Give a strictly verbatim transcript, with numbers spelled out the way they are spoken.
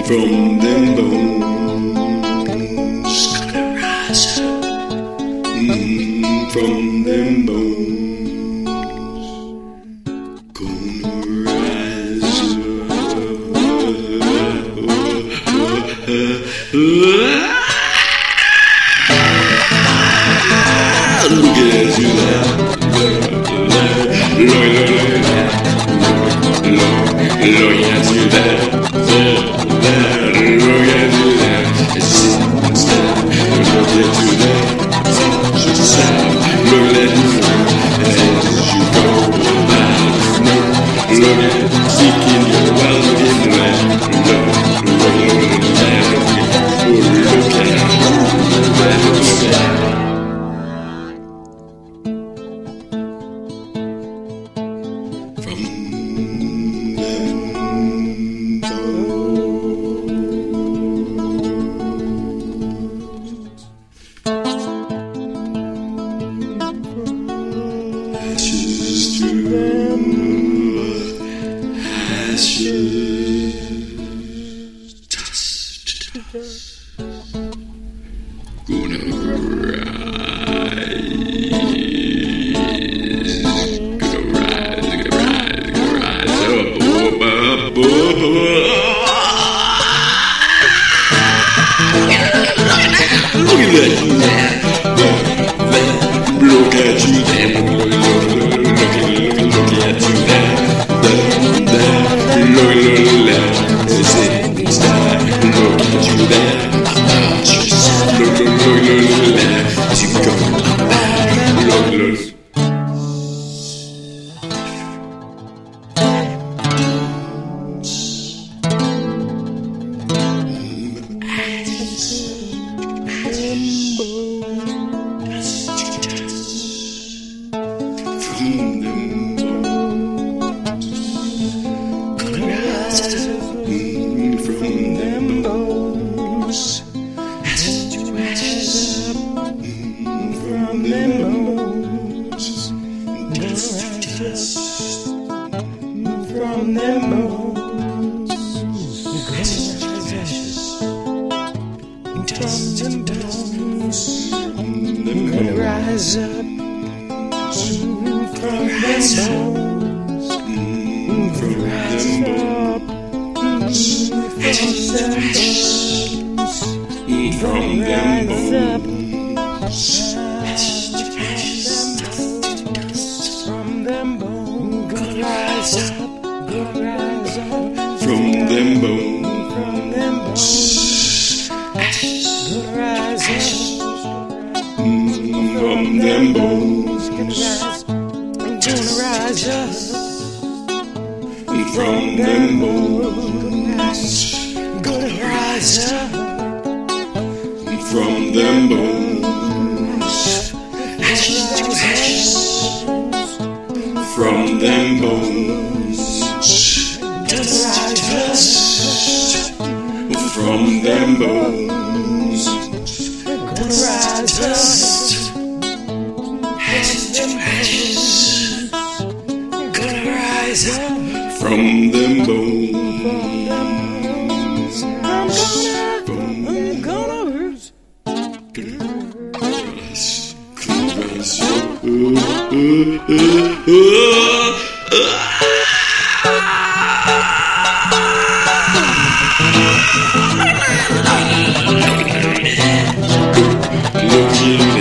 from them bones. Gonna rise up mm, from them bones. Gonna rise up. Look at you there. Look, look, look, look at you there. Look at you there. Sit and stare. Look at you there. Just stare. Look at you as you go by. Look at seeking your well looking there. Look, look, look there. Look at you. Look at you. Ashes to them, ashes, dust to dust. Gonna rise, gonna rise, gonna rise, gonna rise up, up, up, up. Look at that, look at you there, look, look, look, look, look at you there, there, there, look, look, look, sit and stare, look at you there, just look, look, look, look, look, you go back, look, look. From them bones, gonna rise up from them bones, ashes to ashes up from them bones, dust to dust from them bones, ashes to ashes dust to dust, gonna rise up. From them bones, from them bones, from them bones, from them bones, gonna rise up, gonna rise up, from them bones, from them bones, gonna rise up, from them bones, gonna rise up. Gonna rise up from them bones. Gonna rise up from them bones. From them bones. Gonna rise up from them bones. Gonna rise up. From them bones, I'm gonna, I'm gonna rise, gonna rise, gonna rise, uh, uh, uh, uh, uh. Looking